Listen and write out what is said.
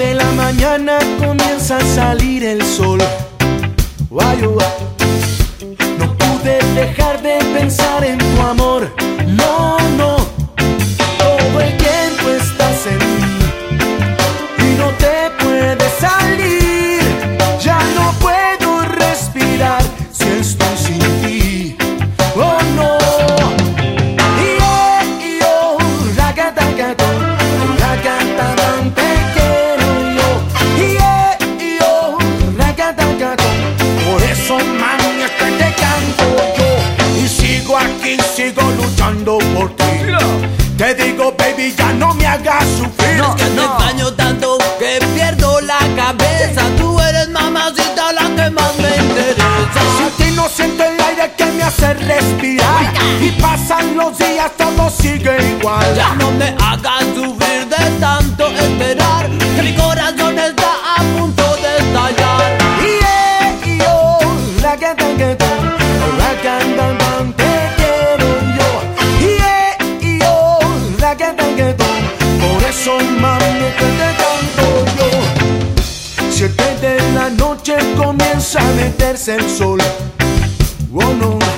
de la mañana comienza a salir el sol. No pude dejar de pensar en tu amor. No, no. Todo el tiempo estás en mí y no te puedes salir. Ya no puedo respirar si estoy sin ti. Oh no. Te quiero yo. Por eso, mami, es que te canto yo. Y sigo aquí, sigo luchando por ti. Te digo, baby, ya no me hagas sufrir. No, es que te extraño tanto que pierdo la cabeza. Tú eres mamacita la que más me interesa. Sin ti no siento el aire que me hace respirar. Y pasan los días, todo sigue igual. Ya no me hagas sufrir de tanto esperar, que mi corazón está a punto de estallar. Por eso, mami, que te canto yo. 7 de la noche comienza a meterse el sol. Oh no.